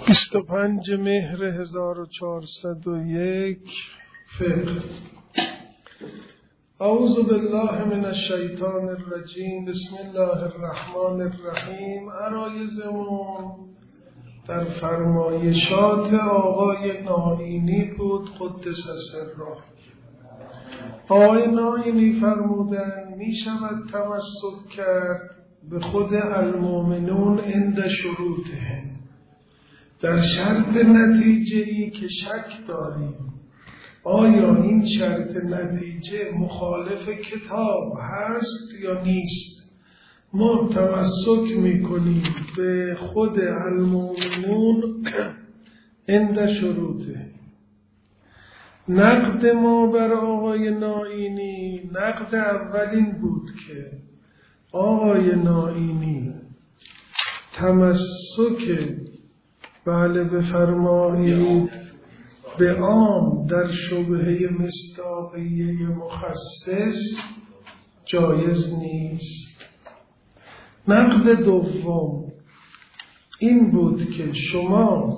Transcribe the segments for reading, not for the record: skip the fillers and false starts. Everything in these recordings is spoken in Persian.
25 مهر 1401 فقه. اعوذ بالله من الشیطان الرجیم. بسم الله الرحمن الرحیم. عرایزمون در فرمایشات آقای نائینی بود قدس سره. آقای نائینی فرمودن می شود تمسک کرد به خود المؤمنون عند شروطهم، در شرط نتیجه‌ای که شک داریم آیا این شرط نتیجه مخالف کتاب هست یا نیست، ما تمسک میکنیم به خود المؤمنون عند شروطه. نقد ما بر آقای نائینی، نقد اولین بود که آقای نائینی تمسک بفرمایید به عام در شبهه مصداقیه مخصص جایز نیست. نقد دوم این بود که شما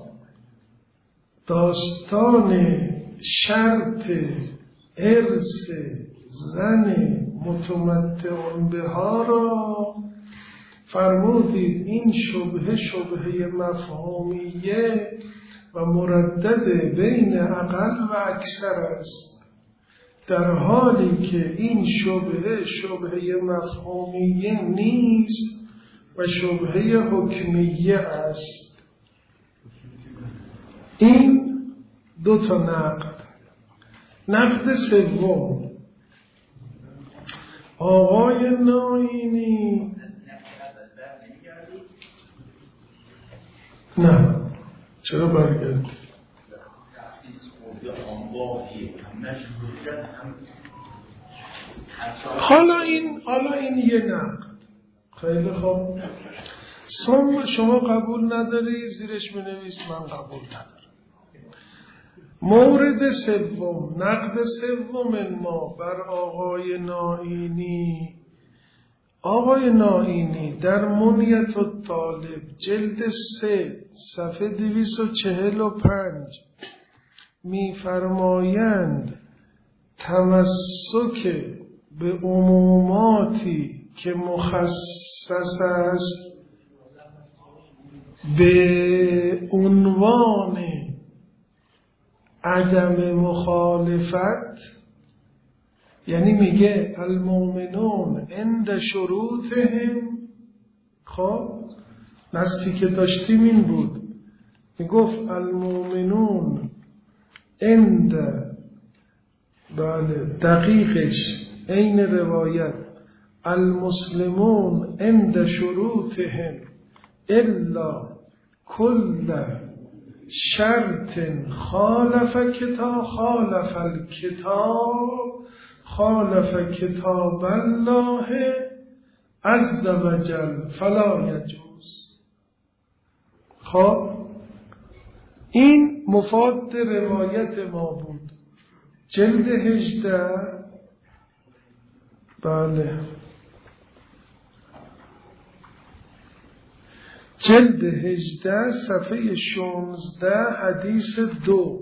داستان شرط ارث زن متمتع بها را فرمودید این شبهه مفهومیه و مردد بین اقل و اکثر است، در حالی که این شبهه مفهومیه نیست و شبهه حکمیه است. این دو تا نقد سوم آقای نائینی نه چرا برگرد حالا این یه نقد. خیلی خوب، شما قبول نداری زیرش بنویس من قبول ندارم. مورد سوم، نقد سوم ما بر آقای نائینی. آقای نائینی در منیت الطالب جلد 3 صفحه 245 می‌فرمایند تمسک به عموماتی که مخصص است به عنوان عدم مخالفت، یعنی میگه المؤمنون عند شروطهم. خب نصی که داشتیم این بود، میگفت المؤمنون عند، بله دقیقش عین روایت المسلمون عند شروطهم الا کل شرط خالف کتاب الله عز وجل فلا یجوز. خب این مفاد روایت ما بود جلد 18. بله جلد 18 صفحه 16 حدیث 2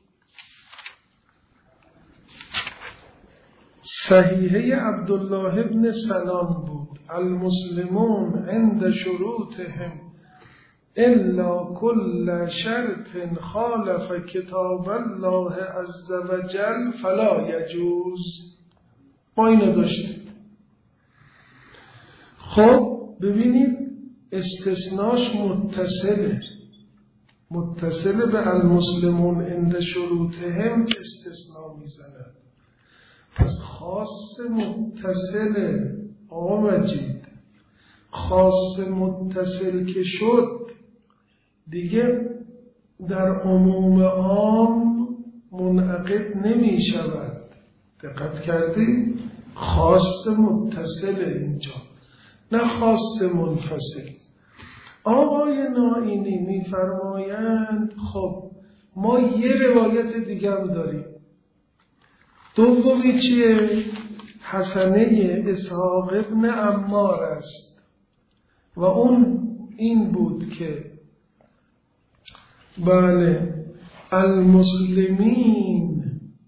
صحیحه عبدالله ابن سلام بود. المسلمون عند شروطهم الا کل شرط خالف کتاب الله عز وجل فلا یجوز. ما اینو داشتیم. خب ببینید استثناش متصله به المسلمون عند شروطهم استثناء میزنه. پس خاص متصل مجید، خاص متصل که شد دیگه در عموم عام منعقد نمی شود. دقت کردید؟ خاص متصل اینجا، نه خاص منفصل. آقای نائینی می‌فرمایند خب ما یه روایت دیگه هم داریم. دومی چیه؟ حسنه اسحاق ابن عمار است و اون این بود که بله المسلمین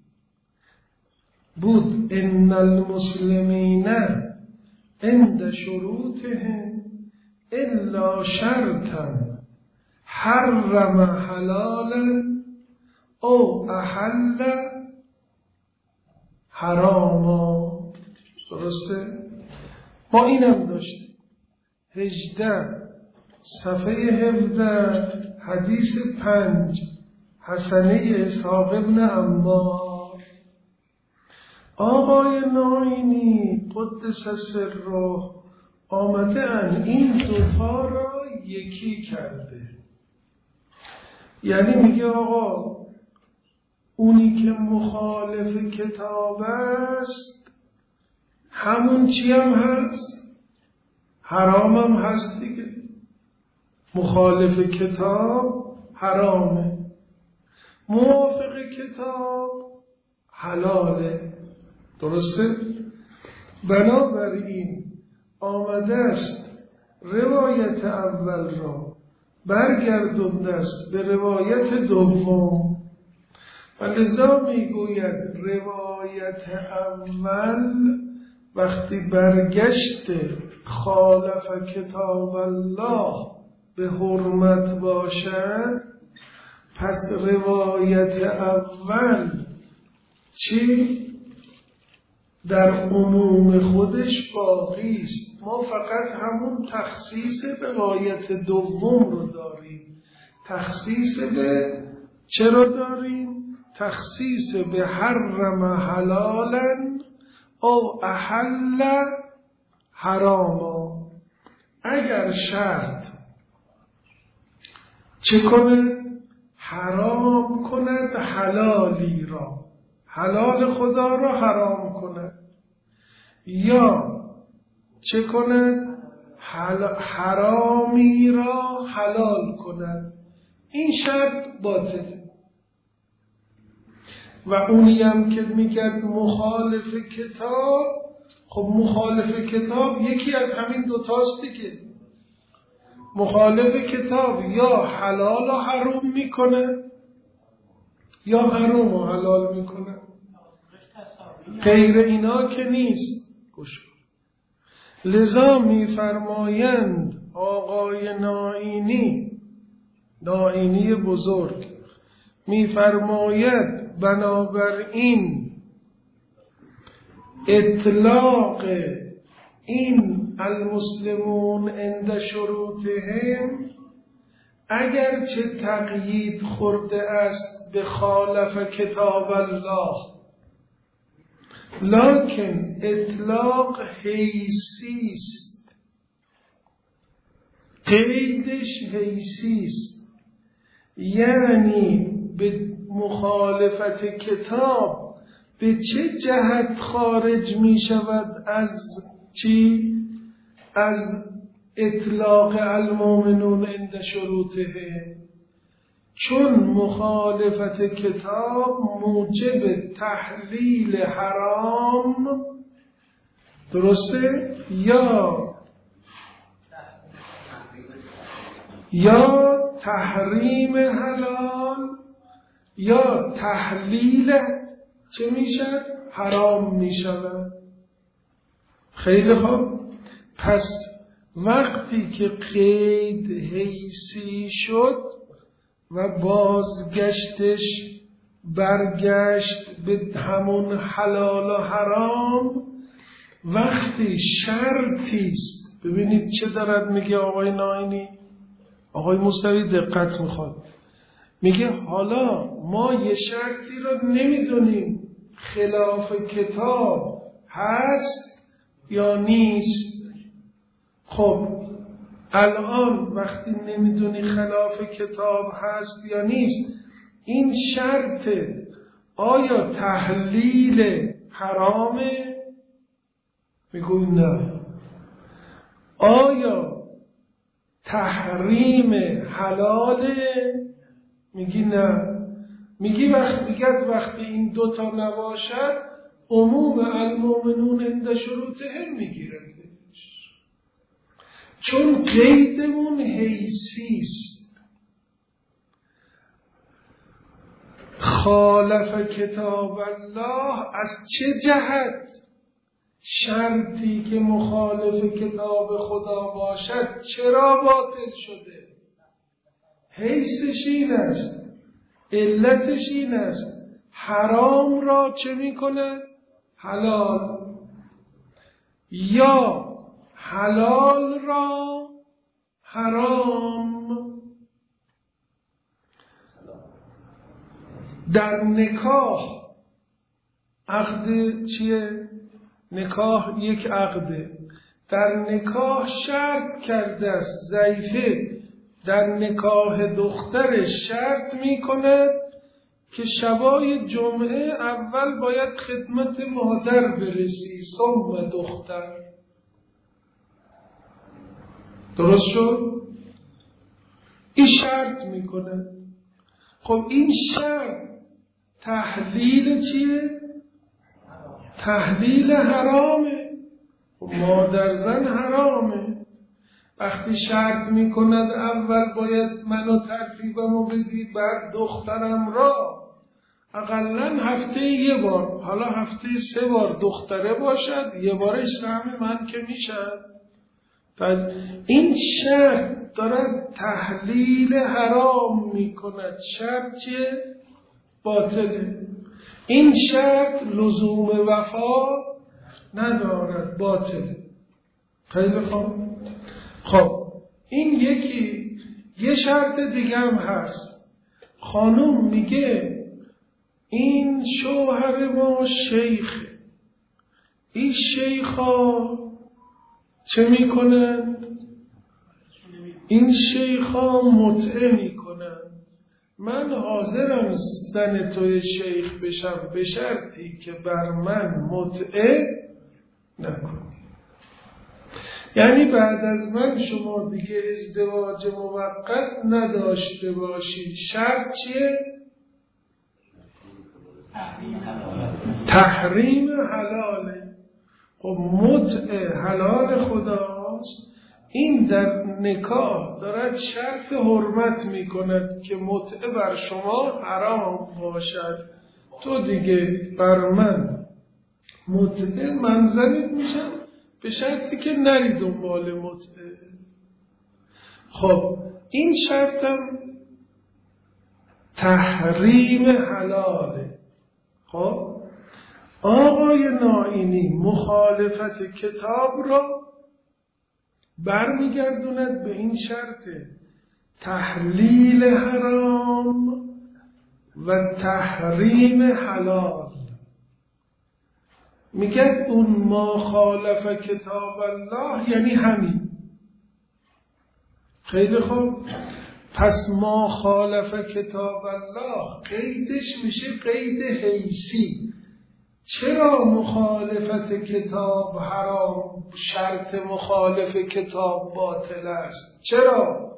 بود. ان المسلمین عند شروطهم الا شرطا حرم حلالا او احل حراما. درسته؟ ما اینم داشتیم 18 صفحه 17 حدیث 5 حسنه اسحاق ابن عمار. آقای ناینی قدس سره آمده ان این دوتا را یکی کرده. یعنی میگه آقا اونی که مخالف کتاب است همون چی هم هست؟ حرام هم هست دیگه. مخالف کتاب حرامه، موافق کتاب حلاله. درسته؟ بنابراین آمده است روایت اول را برگردونده است به روایت دوم و لذا میگوید روایت اول وقتی برگشت خالف کتاب الله به حرمت باشد، پس روایت اول چی؟ در عموم خودش باقی است. ما فقط همون تخصیص روایت دوم رو داریم. تخصیص به چرا داریم؟ تخصیص به حرم حلالا او احل حراما. اگر شرط چه کنه؟ حرام کند حلالی را، حلال خدا را حرام کند، یا چه کند؟ حرامی را حلال کند، این شرط باطله. و اونی هم که میگه مخالف کتاب، خب مخالف کتاب یکی از همین دوتاست دیگه. مخالف کتاب یا حلال و حرام میکنه یا حرام و حلال میکنه، غیر اینا که نیست. لذا میفرمایند آقای ناینی بزرگ میفرماید بنابراین اطلاق این المسلمون عند شروطهم اگرچه تقیید خورده است به خالف کتاب الله، لکن اطلاق حیثی است، قیدش حیثی است. یعنی به مخالفت کتاب به چه جهت خارج می شود از چی؟ از اطلاق المؤمنون عند شروطه. چون مخالفت کتاب موجب تحلیل حرام، درسته؟ یا تحریم حلال یا تحلیل چه میشه؟ حرام میشه. خیلی خوب. پس وقتی که قید حیثی شد و بازگشتش برگشت به همون حلال و حرام، وقتی شرطی است. ببینید چه دارد میگه آقای ناینی. آقای موسوی دقت میخواد. میگه حالا ما یه شرطی رو نمیدونیم خلاف کتاب هست یا نیست. خب الان وقتی نمیدونی خلاف کتاب هست یا نیست، این شرط آیا تحلیل حرامه؟ میگوی نه. آیا تحریم حلاله؟ میگی نه. میگی وقتی این دوتا نباشد عموم المؤمنون عند شروطهم میگیرندش. چون قیدمون حیثی است. خالف کتاب الله از چه جهت؟ شرطی که مخالف کتاب خدا باشد چرا باطل شده؟ حیثش این است، علتش این است، حرام را چه میکنه؟ حلال، یا حلال را حرام. در نکاح عقد چیه؟ نکاح یک عقده. در نکاح شرط کرده است ضعیفه در نکاح دخترش شرط میکند که شبای جمعه اول باید خدمت مادر برسی ثم دختر. درست شد؟ این شرط میکند. خب این شرط تحلیل چیه؟ تحلیل حرامه. مادر زن حرامه. وقتی شرط میکند اول باید منو ترتیبمو بدی، بعد دخترم را اقلن هفته یه بار، حالا هفته 3 بار دختره باشد، یه بارش سهم من که میشد. پس این شرط دارد تحلیل حرام میکند. شرط چیه؟ باطله. این شرط لزوم وفا ندارد، باطله. خیلی خوب. خب این یه شرط دیگه هم هست. خانوم میگه این شوهر ما شیخ، این شیخا چه میکنن؟ این شیخا متعه میکنن. من حاضرم زن توی شیخ بشم به شرطی که بر من متعه نکنی. یعنی بعد از من شما دیگه ازدواج موقت نداشته باشید. شرط چیه؟ تحریم حلاله. خب متعه حلال خداست. این در نکاح دارد شرط حرمت می کند که متعه بر شما حرام باشد. تو دیگه بر من متعه، من زنید میشم به شرطی که نری دنبال متعه. خب این شرطم تحریم حلاله. خب آقای نائینی مخالفت کتاب را برمیگردوند به این شرط تحلیل حرام و تحریم حلال. میگه اون ما خالف کتاب الله یعنی همین. خیلی خوب. پس ما خالف کتاب الله قیدش میشه قید حیثی. چرا مخالفت کتاب حرام؟ شرط مخالف کتاب باطل است. چرا؟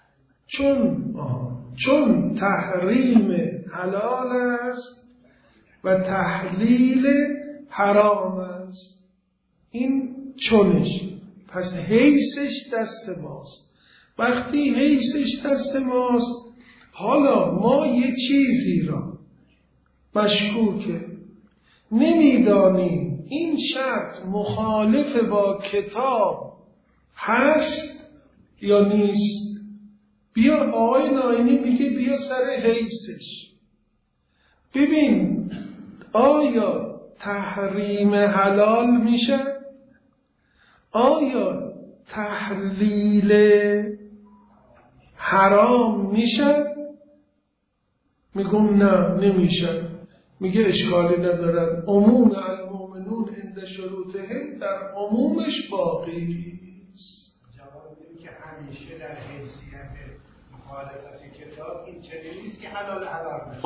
چون تحریم حلال است و تحلیل حرام است. این چونش. پس حیثش دست ماست. وقتی حیثش دست ماست، حالا ما یه چیزی را مشکوکه نمیدانیم این شرط مخالف با کتاب هست یا نیست. بیا آقای نائینی میگه بیا سر حیثش ببین آیا تحریم حلال میشه؟ آیا تحلیل حرام میشه؟ میگم نه نمیشه. میگه اشکالی ندارد. عموم المؤمنون عند شروطهم در عمومش باقی است. جواب این که همیشه در حیثیت مخالفت کتاب این چنین نیست که حلال حرام.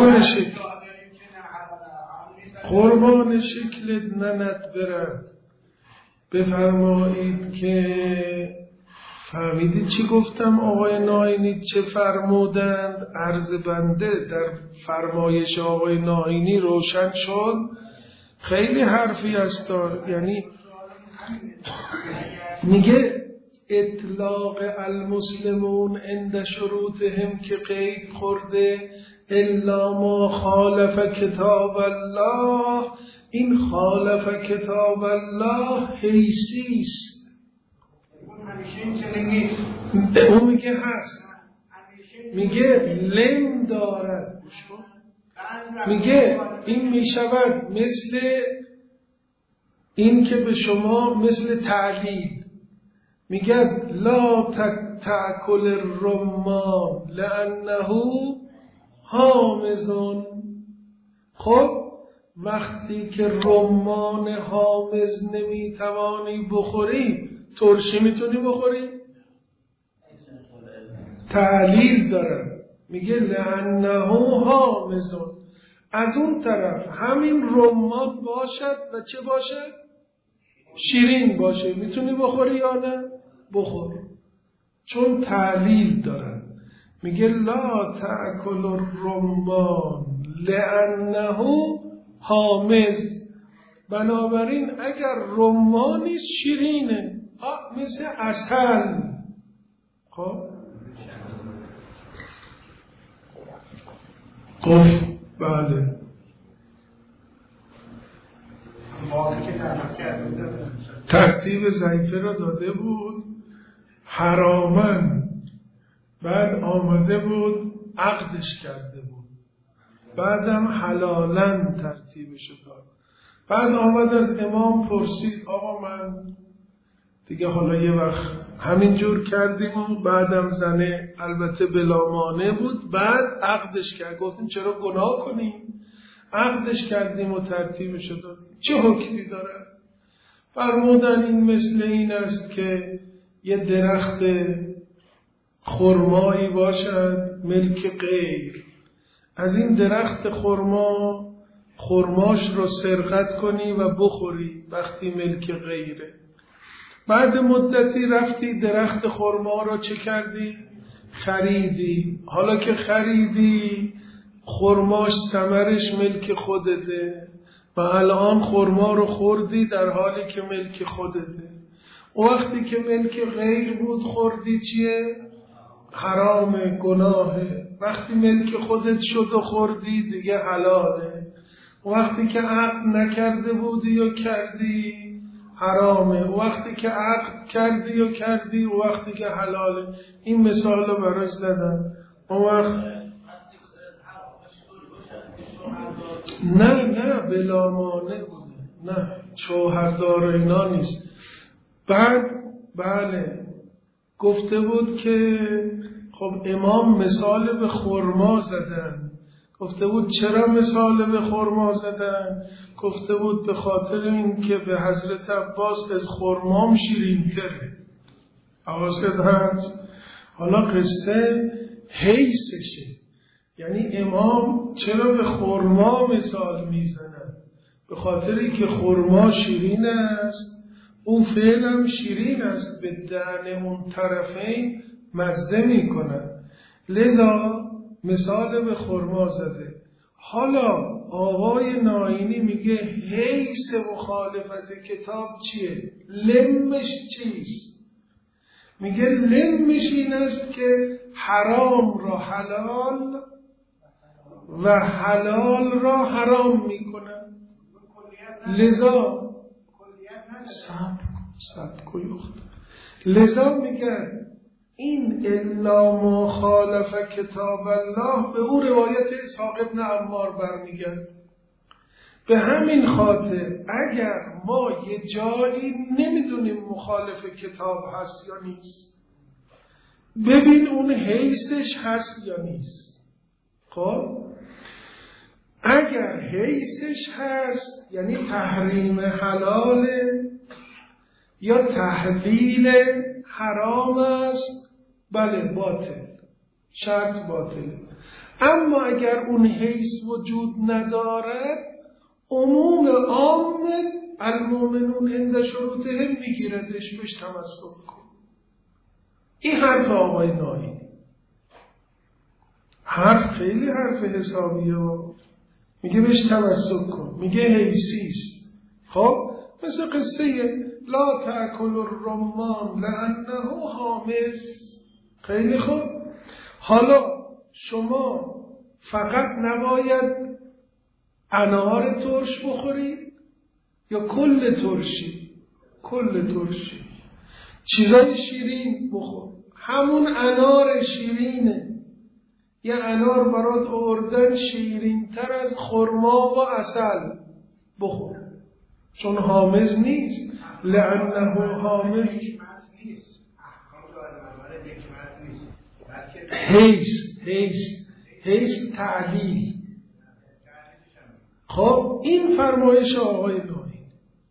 قربان شکل ننت برد. بفرمایید که فهمیدید چی گفتم آقای نائینی چه فرمودند؟ عرض بنده در فرمایش آقای نائینی روشن شد. خیلی حرفی است. یعنی میگه اطلاق المسلمون عند شروطهم که قید خورده الا ما خالف کتاب الله. این خالف کتاب الله حیثی است. اون میگه هست، میگه لم دارد، میگه این میشود مثل این که به شما مثل تعلیل میگه لا تأکل الرمان لأنه حامضون. خب وقتی که رمان حامض نمیتوانی بخوری، ترشی میتونی بخوری؟ تعلیل داره، میگه لأنه حامضون. از اون طرف همین رمان باشد و چه باشد؟ شیرین باشه، میتونی بخوری یا نه؟ بخور، چون تعلیل دارن. میگه لا تأکل الرمان لأنه حامض. بنابراین اگر رمانی شیرینه مثل عسل. خب گفت بله ترتیب ضعیفه را داده بود حرامن، بعد آمده بود عقدش کرده بود، بعدم حلالن ترتیبش داد. بعد آمد از امام پرسید آقا من دیگه حالا یه وقت همین جور کردیم و بعدم زنه البته بلامانه بود، بعد عقدش کرد. گفتیم چرا گناه کنیم؟ عقدش کردیم و ترتیبش دادیم. چه حکمی داره؟ فرمودن این مثل این است که یه درخت خرمایی باشد ملک غیر، از این درخت خرماش رو سرقت کنی و بخوری وقتی ملک غیره. بعد مدتی رفتی درخت خرما رو چه کردی؟ خریدی. حالا که خریدی خرماش ثمرش ملک خودته و الان خرما رو خوردی در حالی که ملک خودته. و وقتی که ملک غیر بود خوردی چیه؟ حرام، گناهه. وقتی ملک خودت شد و خوردی دیگه حلاله. وقتی که عقد نکرده بودی و کردی حرامه. وقتی که عقد کردی و کردی و وقتی که حلاله. این مثال رو براش زدن. اون وقت نه بلامانه بوده، نه شوهردار اینا نیست. بعد بله گفته بود که خب امام مثال به خرما زدن. گفته بود چرا مثال به خرما زدن؟ گفته بود به خاطر این که به حضرت عباس از خرمام شیرین تره. حواست هست؟ حالا قصه حیثشه، یعنی امام چرا به خرما مثال میزنن؟ به خاطری که خرما شیرین است، اون فعلم شیرین است، به دهن اون طرفین مزه میکنن، لذا مثال به خرما زده. حالا آقای ناینی میگه حیث مخالفت کتاب چیه؟ لمش چیست؟ میگه لمش این است که حرام را حلال و حلال را حرام میکنن. لذا لذا میگن این الا ما خالف کتاب الله به او روایت اسحاق ابن عمار برمیگرد. به همین خاطر اگر ما یه جایی نمیدونیم مخالف کتاب هست یا نیست، ببین اون حیثش هست یا نیست. خب اگر حیثش هست یعنی تحریم حلاله یا تحلیل حرام است، بله باطل، شرط باطل. اما اگر اون حیث وجود ندارد عموم عام المؤمنون عند شروطهم میگیردش، بهش تمسک کن. این حرف آقای ناینی حرف خیلی حرف حسابیه، میگه بهش تمسک کن، میگه حیثیست. خب مثل قصه لا تأکل الرمان لأنه حامض. خیلی خوب. حالا شما فقط نباید انار ترش بخورید یا کل ترشی؟ کل ترشی. چیزای شیرین بخور. همون انار شیرینه. یه انار برات آوردن شیرین تر از خرما و عسل، بخور، چون حامض نیست. لعنه حامض حیث تعلیل. خب این فرمایش آقای ناینی،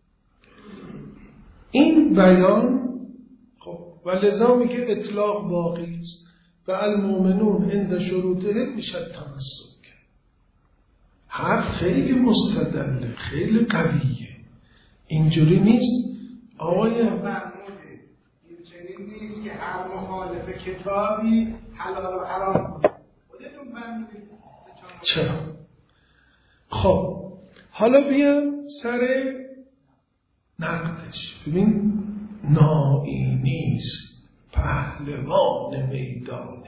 این بیان. خب و لذا میگه اطلاق باقی است و المؤمنون عند شروطه میشه تمسک. حرف خیلی مستدله، خیلی قویه، اینجوری نیست آقای فرموده. این چنین نیست که هر مخالف کتابی حلال و حرام کنه. خودتون فرمودید. چرا؟ خب حالا بیام سر نقدش. ببین ناینی است، پهلوان میدانه.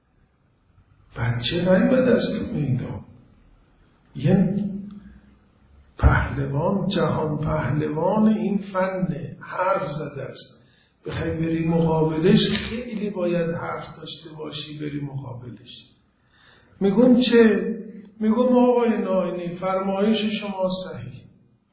بچه نیامد از تو میدان، یه پهلوان، جهان پهلوان این فنه، حرف زده است. بخوای بری مقابلش خیلی باید حرف داشته باشی بری مقابلش. میگم چه؟ میگم آقای ناینی فرمایش شما صحیح.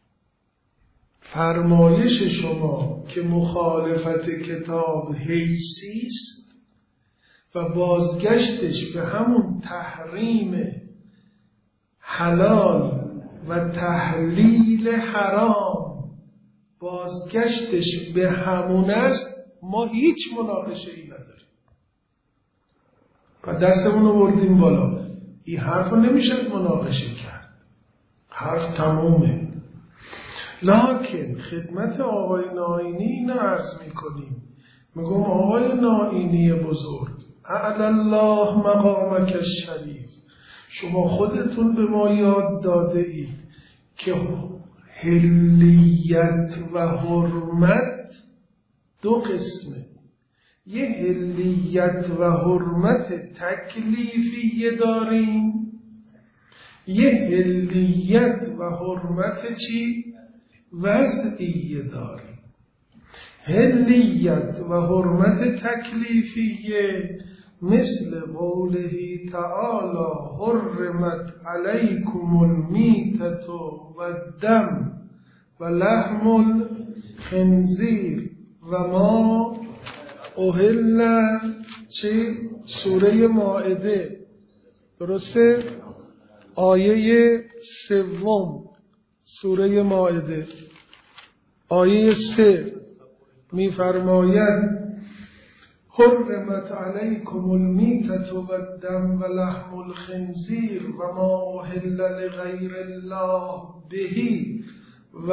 فرمایش شما که مخالفت کتاب حیثی است و بازگشتش به همون تحریم حلال و تحلیل حرام، بازگشتش به همون است، ما هیچ مناقشه ای نداریم. و دستمون رو بردیم بالا. این حرف رو نمیشه مناقشه کرد، حرف تمومه. لکن خدمت آقای ناینی اینو عرض میکنیم، میگم آقای ناینی بزرگ، اعلی الله مقامک الشریف، شما خودتون به ما یاد داده اید که حلیت و حرمت دو قسمه. یه حلیت و حرمت تکلیفی داریم، یه حلیت و حرمت چی؟ وضعی داریم. حلیت و حرمت تکلیفیه مثل قوله تعالی حرمت علیکم المیتة و الدم و لحم الخنزیر و ما اهل چه؟ سوره مائده، درسته؟ آیه 3 سوره مائده آیه 3 می‌فرماید حرمت علیکم المیتة و الدم و لحم الخنزیر و ما اهل لغیر الله بهی و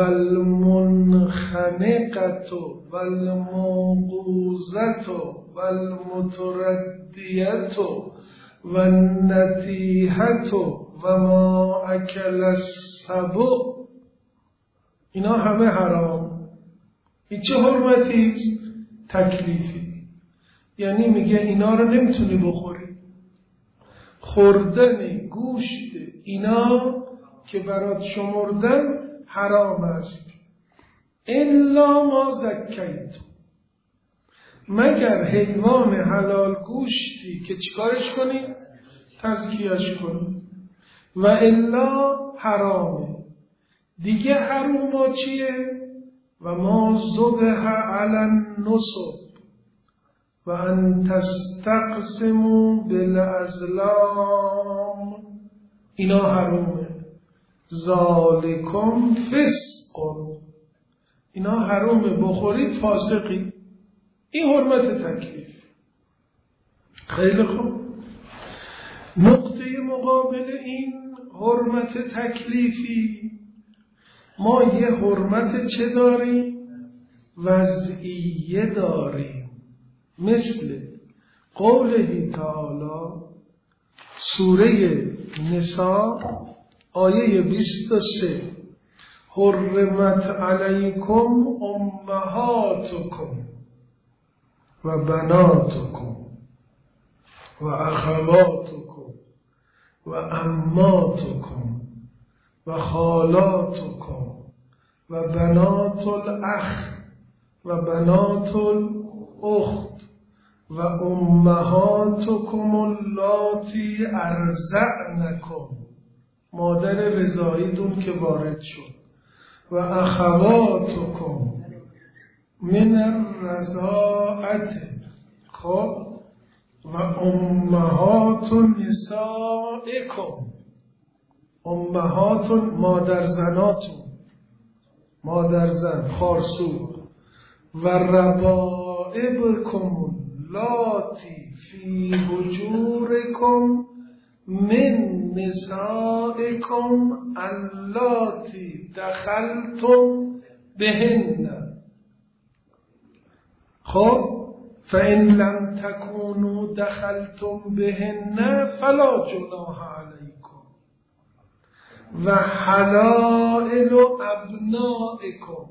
المنخنقة و الموقوذة و المتردیة و النطیحة و ما اکل السبع، اینا همه حرام. این چه حرمتی است؟ تکلیفی. یعنی میگه اینا رو نمیتونی بخوری. خوردن گوشت اینا که برات شمردم حرام است. الا ما زکیت، مگر حیوان حلال گوشتی که چیکارش کنی؟ تزکیهش کنی. و الا حرامه. دیگه حرام چیه؟ و ما ذبح علی النصب و ان تستقسموا بالازلام، اینا حرامه. ذالکم فسق، اینا حرامه، بخورید فاسقی. این حرمت تکلیف. خیلی خوب. نقطه مقابل این حرمت تکلیفی ما یه حرمت چه داریم؟ وضعیه داریم. مثل قوله تعالی سوره نساء آیه 23 حرمت علیکم امهاتکم و بناتکم و اخواتکم و عماتکم و خالاتکم و بنات الاخ و بنات الاخت و امهاتکم اللاتی ارضعنکم، مادر رضاییتون که وارد شد، و اخواتکم من الرضاعت، خب، و امهات نسائکم، امهات مادر زناتون، مادر زن خارسو، و ربائبکم اللاتی فی حجورکم من نسائکم اللاتی دخلتم بهن. خب فإن لم تكونوا دخلتم بهن فلا جناح علیکم و حلائل ابنائکم،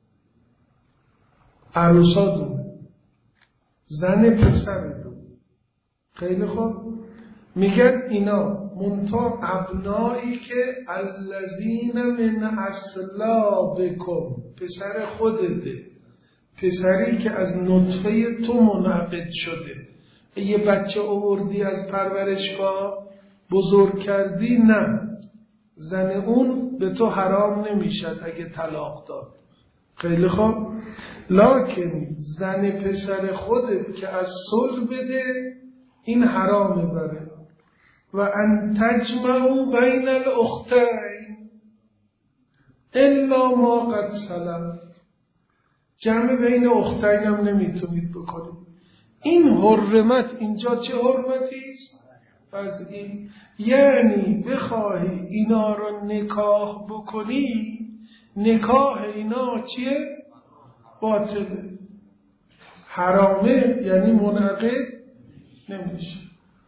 عروساتون، زن پسرتون. خیلی خوب، میگن اینا منتها ابنایی که الذین من اصلابکم، پسر خودته، پسری که از نطفه تو منعقد شده. یه بچه آوردی از پرورشگاه بزرگ کردی، نه، زن اون به تو حرام نمیشد اگه طلاق داد. خیلی خوب، لکن زن پسر خودت که از صلح بده این حرامه بره. و ان تجمعوا بین الاختین الا ما قد سلف، جمع بین اختین هم نمیتونید بکنید. این حرمت اینجا چه حرمتی است؟ از این یعنی بخواهی اینا رو نکاح بکنی، نکاح اینا چیه؟ باطله، حرامه، یعنی منعقد نمیشه.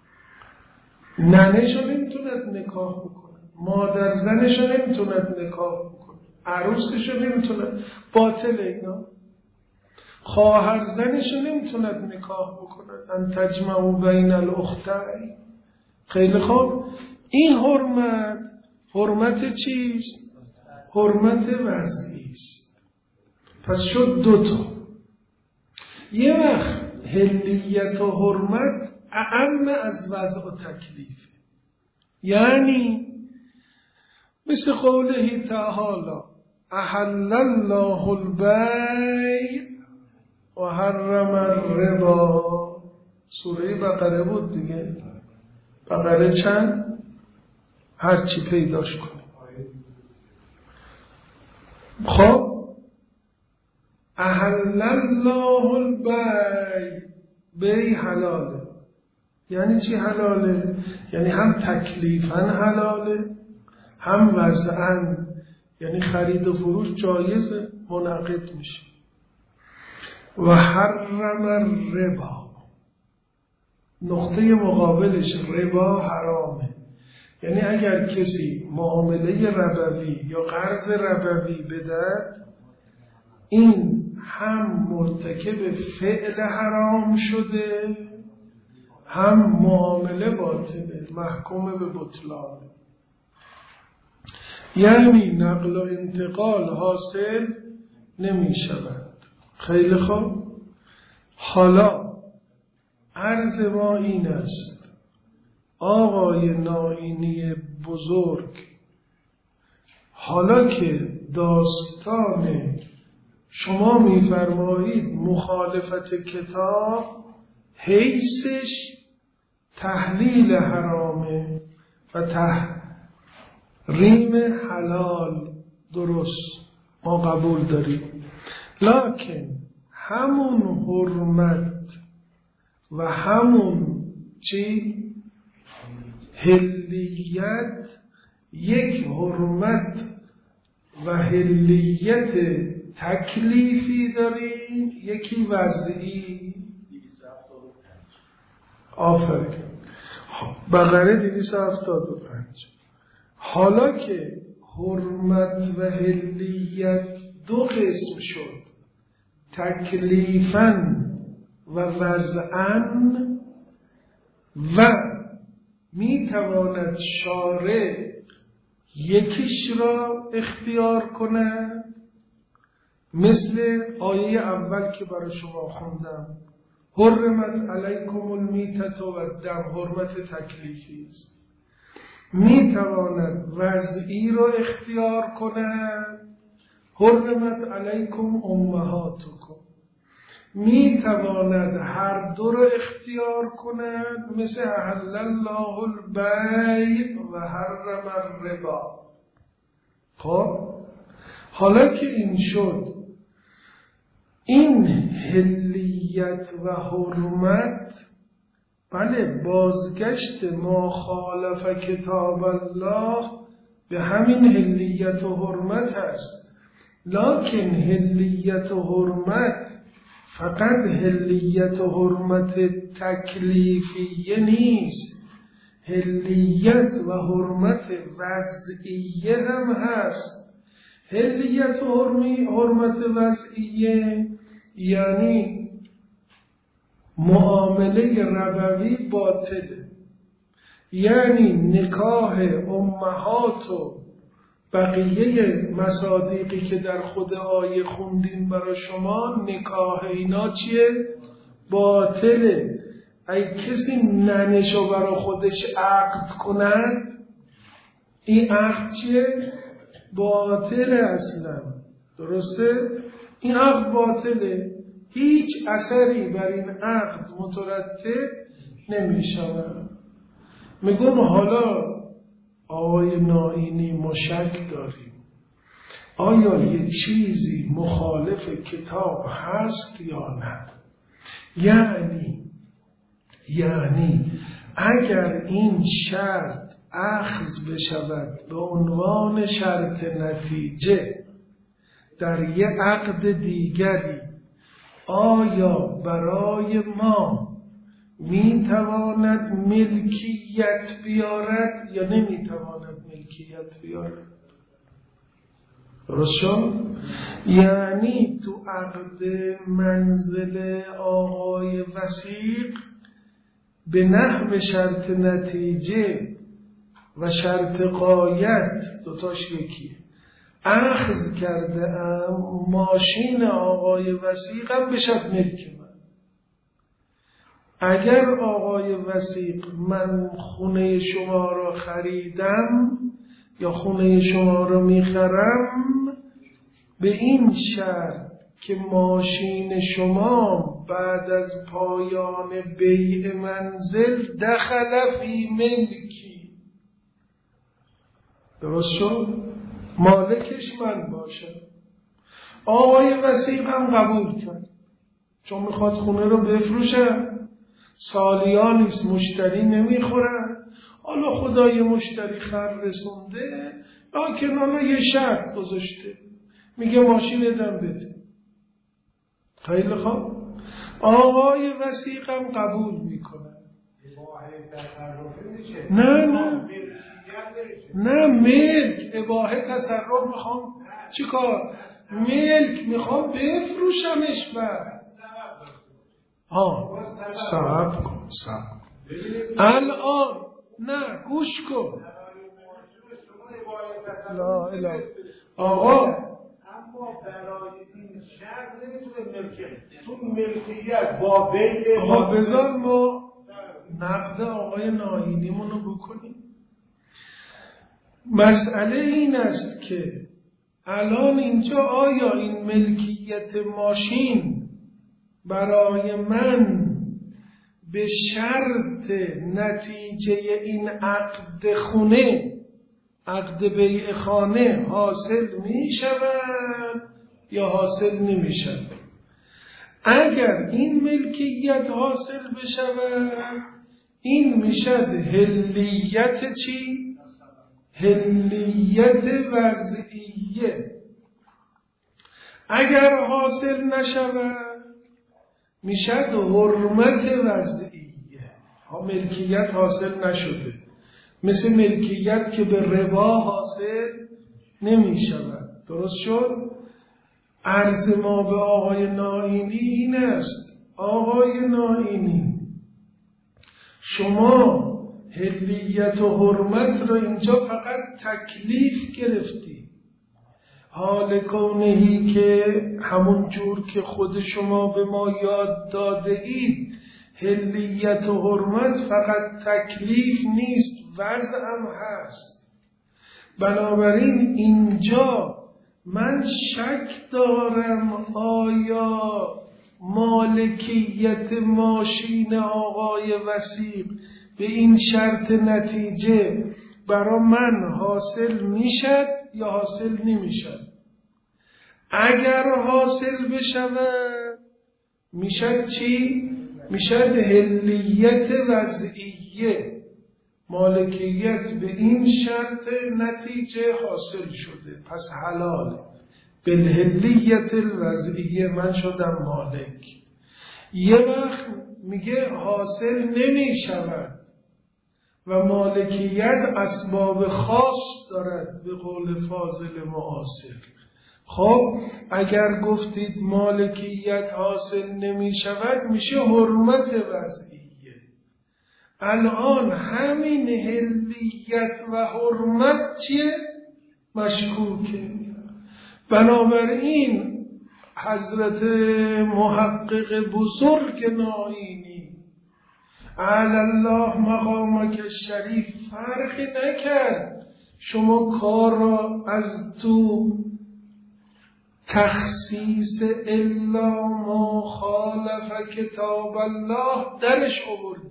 ننشو نمیتوند نکاح بکنه، مادر زنشو نمیتوند نکاح بکنه، عروسشو نمیتوند، باطله اینا. خواهر زنشو نمیتوند نکاح بکنه. ان تجمعوا بین الاختین. خیلی خوب، این حرمت چیست؟ حرمت وضعی است. پس شد دوتا. یه وقت حلیت و حرمت اعم از وضع و تکلیف، یعنی مثل قوله تعالی احل الله البیع و حرم الربا. سوره بقره بود دیگه. بقره چند؟ هرچی پیداش کنی. خب احل الله البیع، بیع حلاله. یعنی چی حلاله؟ یعنی هم تکلیفاً حلاله، هم وضعاً، یعنی خرید و فروش جایزه، منعقد میشه. و حرم الربا، نقطه مقابلش ربا حرامه. یعنی اگر کسی معامله ربوی یا قرض ربوی بدهد، این هم مرتکب فعل حرام شده، هم معامله باطله، محکوم به بطلان. یعنی نقل و انتقال حاصل نمی شود. خیلی خوب، حالا عرض ما این است آقای نائینی بزرگ، حالا که داستان شما می‌فرمایید مخالفت کتاب حیثش تحلیل حرامه و تحریم حلال، درست، ما قبول داریم، لکن همون حرمت و همون چی؟ حلیت، یک حرمت و حلیت تکلیفی داریم، یکی وضعی. آفرین، بقره 275. حالا که حرمت و حلیت دو قسم شد، تکلیفاً و وضعاً، و میتواند شارع یکیش را اختیار کند، مثل آیه اول که برای شما خوندم، حرمت علیکم المیتة و الدم، حرمت تکلیفی است. میتواند وضعی را اختیار کند، حرمت علیکم امهاتکم. میتواند هر دو را اختیار کند، مثل احل الله البیع و حرم الربا. خب حالا که این شد، این حلیت و حرمت، بله بازگشت ما خالف کتاب الله به همین حلیت و حرمت هست، لکن حلیت و حرمت فقط حلیت و حرمت تکلیفیه نیست، حلیت و حرمت وضعیه هم هست. حلیت و حرمت وضعیه یعنی معامله ربوی باطله، یعنی نکاح امهات و بقیه مصادیقی که در خود آیه خوندیم برای شما، نکاح اینا چیه؟ باطله. ای کسی ننشو برای خودش عقد کند، این عقد چیه؟ باطله اصلا. درسته؟ این عقد باطله، هیچ اثری بر این عقد مترتب نمی شود. میگم حالا آقای نائینی مشک داریم، آیا یه چیزی مخالف کتاب هست یا نه؟ یعنی اگر این شرط اخذ بشود به عنوان شرط نتیجه در یه عقد دیگری، آیا برای ما میتواند ملکیت بیارد یا نمیتواند ملکیت بیارد؟ درست شد؟ یعنی تو عقد منزل آقای وثیق به نحو شرط نتیجه و شرط غایت دوتاش یکیه. اخذ کرده ام ماشین آقای وثیقم بشد ملک من. اگر آقای وثیق من خونه شما را خریدم یا خونه شما را میخرم به این شرط که ماشین شما بعد از پایان بیع منزل دخل فی ملکی، درست شد؟ مالکش من باشم. آقای وثیق هم قبول کرد، چون میخواد خونه رو بفروشه، سالیانیست مشتری نمیخوره، حالا خدای مشتری خر رسونده، لکن حالا یه شرط گذاشته، میگه ماشین ادم بده. خیلی خوب، آقای وثیق هم قبول میکنه. نه ملک اباحه تصرف میخوام چی کار؟ ملک میخوام بفروشمش بعد. صبر کن. الان نه گوش کن. لا اله آقا، اما برای این شرط نمیتونه ملکیت با بیع بذار ما نقد آقای نائینیمونو بکنیم. مسئله این است که الان اینجا آیا این ملکیت ماشین برای من به شرط نتیجه این عقد خونه، عقد بیع خانه حاصل می شود یا حاصل نمی شود؟ اگر این ملکیت حاصل بشود، این میشد حلیت چی؟ حلیت وضعیه. اگر حاصل نشود میشد حرمت وضعیه. ملکیت حاصل نشده، مثل ملکیت که به ربا حاصل نمی شود. درست شد؟ عرض ما به آقای نائینی این است: آقای نائینی، شما حلیت و حرمت را اینجا فقط تکلیف گرفتی، حال کونهی که همون جور که خود شما به ما یاد داده اید، حلیت و حرمت فقط تکلیف نیست، وضع هم هست. بنابراین اینجا من شک دارم آیا مالکیت ماشین آقای وثیق به این شرط نتیجه برا من حاصل میشد یا حاصل نمیشد. اگر حاصل بشود میشد چی؟ میشد حلیت وضعیه، مالکیت به این شرط نتیجه حاصل شده، پس حلاله. بالحلیت الوضعیه من شدم مالک. یه وقت میگه حاصل نمی شود و مالکیت اسباب خاص دارد به قول فاضل معاصر. خب اگر گفتید مالکیت حاصل نمی شود میشه حرمت وضعیه. الان همین حلیت و حرمت چیه؟ مشکوکه. بنابراین حضرت محقق بزرگ نائینی علی الله مقامک شریف فرقی نکرد. شما کار را از تو تخصیص الا ما خالف کتاب الله درش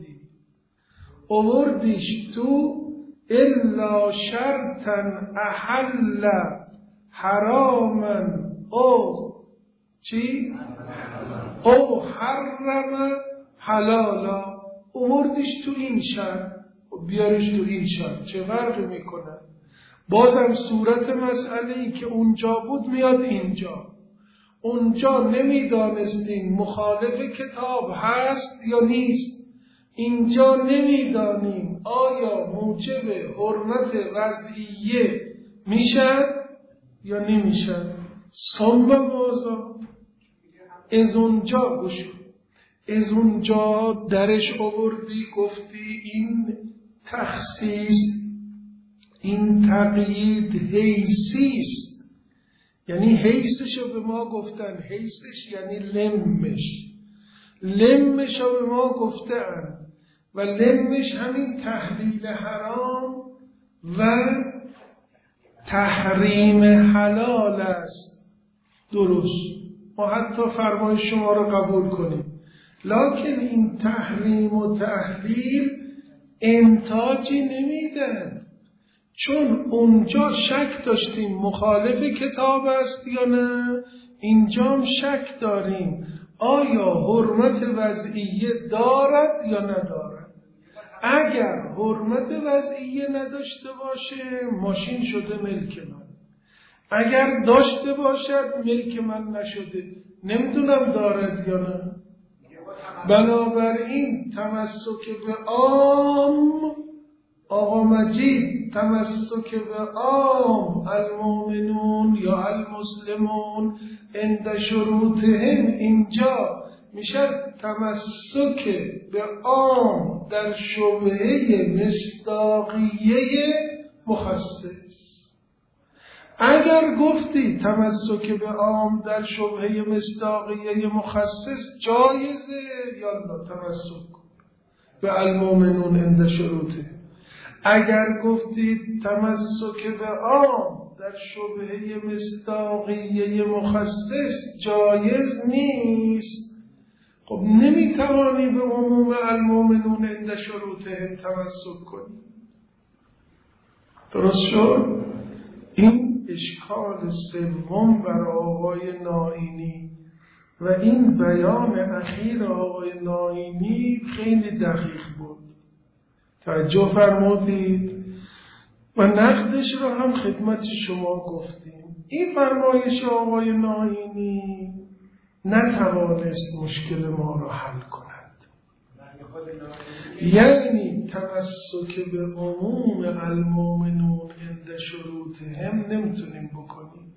آوردیش تو الا شرطا احل حراما او چی؟ او حرم حلالا، آوردیش تو این شرط، بیارش تو این شرط، چه فرقی میکنه؟ بازم صورت مسئله‌ای که اونجا بود میاد اینجا. اونجا نمیدانستین مخالف کتاب هست یا نیست، اینجا نمیدانیم آیا موجب حرمت وضعیه میشد یا نمیشد. ثم ماذا؟ از اونجا گوش، از اونجا درش آوردی گفتی این تخصیص، این تقیید حیثیست، یعنی حیثشو به ما گفتن. حیثش یعنی لمشو به ما گفتن و لمش همین تحلیل حرام و تحریم حلال است. درست، ما حتی فرمان شما رو قبول کنیم، لکن این تحریم و تحلیل انتاجی نمیدن، چون اونجا شک داشتیم مخالف کتاب است یا نه، اینجا هم شک داریم آیا حرمت وضعیه دارد یا ندارد. اگر حرمت وضعیه نداشته باشه ماشین شده ملک من، اگر داشته باشد ملک من نشده. نمیدونم دارد یا نه. بنابراین تمسک به عام، آقا مجید تمسک به عام، المؤمنون یا المسلمون عند شروطهم، اینجا میشه تمسک به عام در شبهه مصداقیه مخصص. اگر گفتی تمسک به عام در شبهه مصداقیه مخصص جایزه، یالا تمسک به المؤمنون عند شروطه. اگر گفتید تمسک به عام در شبهه مصداقیه مخصص جایز نیست، خب نمیتوانی به عموم المؤمنون عند شروطه تمسک کنی. درست شد؟ این اشکال سوم بر آقای نائینی و این بیان اخیر آقای نائینی خیلی دقیق بود. توجه فرمودید و نقدش رو هم خدمت شما گفتیم. این فرمایش آقای نائینی نتوانست مشکل ما را حل کند. یعنی تمسک به عموم المؤمنون عند شروطهم نمیتونیم بکنیم.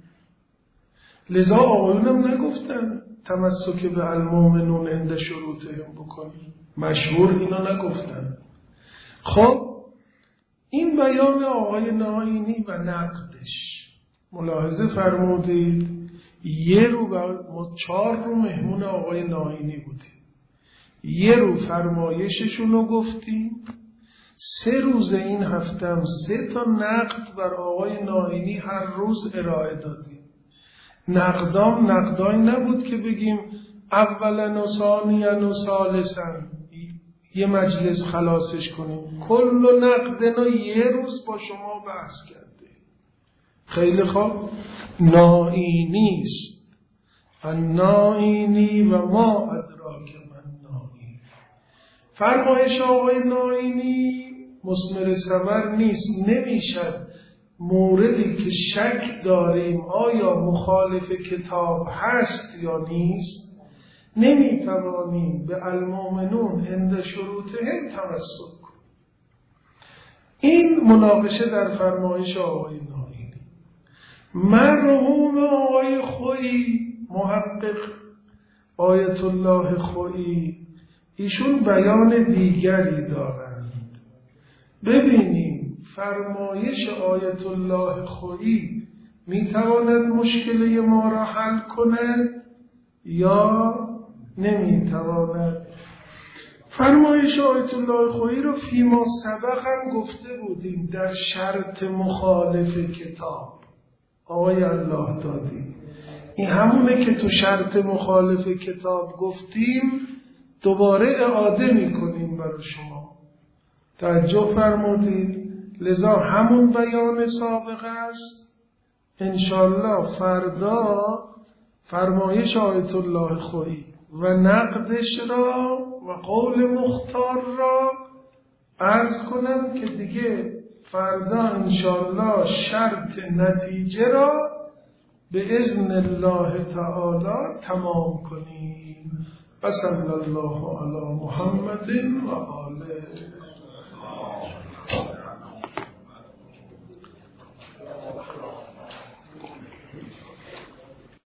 لذا آقایونم نگفتن تمسک به المؤمنون عند شروطهم بکنیم، مشهور اینا نگفتن. خب این بیان آقای نائینی و نقدش ملاحظه فرمودید. یه رو ما 4 رو مهمون آقای نائینی بودیم، یه رو فرمایششون رو گفتیم، 3 روز این هفتم 3 تا نقد بر آقای نائینی هر روز ارائه دادیم. نقدایی نبود که بگیم اولا و ثانیا و ثالثا یه مجلس خلاصش کنیم، کل نقدنا یه روز با شما بحث کرده. خیلی خوب، نائینی است، النائینی و ما ادراک من نائینی. فرمایش آقای نائینی مثمر ثمر نیست، نمیشد موردی که شک داریم آیا مخالف کتاب هست یا نیست نمیتوانیم به المؤمنون عند شروطهم تمسک کنیم. این مناقشه در فرمایش آقای نائینی. مرحوم آقای خویی محقق آیت الله خویی ایشون بیان دیگری دارند. ببینیم فرمایش آیت الله خویی میتواند مشکل ما را حل کند یا نمیتواند. فرمایش آیت الله خویی رو فیما سبق هم گفته بودیم در شرط مخالف کتاب. آقای الله دادی این همونه که تو شرط مخالف کتاب گفتیم، دوباره اعاده میکنیم برای شما. توجه فرمودید. لذا همون بیان سابق است. انشالله فردا فرمایش آیت الله خویی و نقدش را و قول مختار را عرض کنم که دیگه فردا انشالله شرط نتیجه را به اذن الله تعالی تمام کنیم. و صلی الله علی محمد و آله.